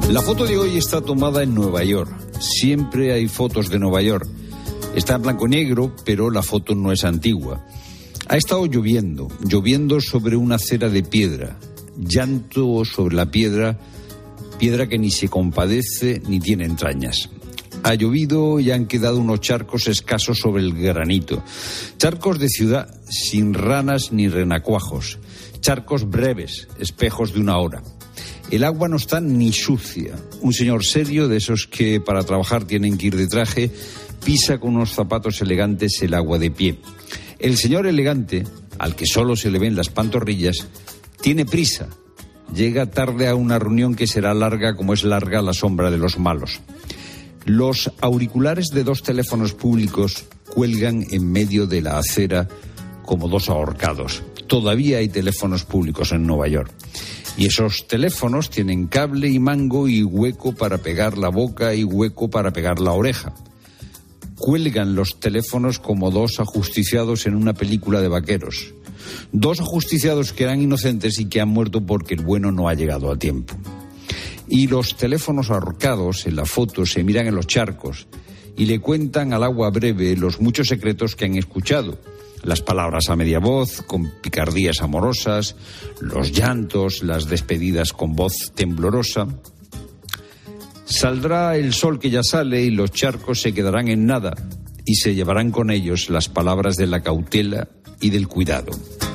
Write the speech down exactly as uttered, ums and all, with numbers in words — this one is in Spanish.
La foto de hoy está tomada en Nueva York. Siempre hay fotos de Nueva York. Está en blanco y negro, pero la foto no es antigua. Ha estado lloviendo, lloviendo sobre una acera de piedra. Llanto sobre la piedra, piedra que ni se compadece ni tiene entrañas. Ha llovido y han quedado unos charcos escasos sobre el granito. Charcos de ciudad sin ranas ni renacuajos. Charcos breves, espejos de una hora. El agua no está ni sucia. Un señor serio, de esos que para trabajar tienen que ir de traje, pisa con unos zapatos elegantes el agua de pie. El señor elegante, al que solo se le ven las pantorrillas, tiene prisa. Llega tarde a una reunión que será larga como es larga la sombra de los malos. Los auriculares de dos teléfonos públicos cuelgan en medio de la acera como dos ahorcados. Todavía hay teléfonos públicos en Nueva York. Y esos teléfonos tienen cable y mango y hueco para pegar la boca y hueco para pegar la oreja. Cuelgan los teléfonos como dos ajusticiados en una película de vaqueros. Dos ajusticiados que eran inocentes y que han muerto porque el bueno no ha llegado a tiempo. Y los teléfonos ahorcados en la foto se miran en los charcos y le cuentan al agua breve los muchos secretos que han escuchado. Las palabras a media voz, con picardías amorosas, los llantos, las despedidas con voz temblorosa. Saldrá el sol que ya sale y los charcos se quedarán en nada y se llevarán con ellos las palabras de la cautela y del cuidado.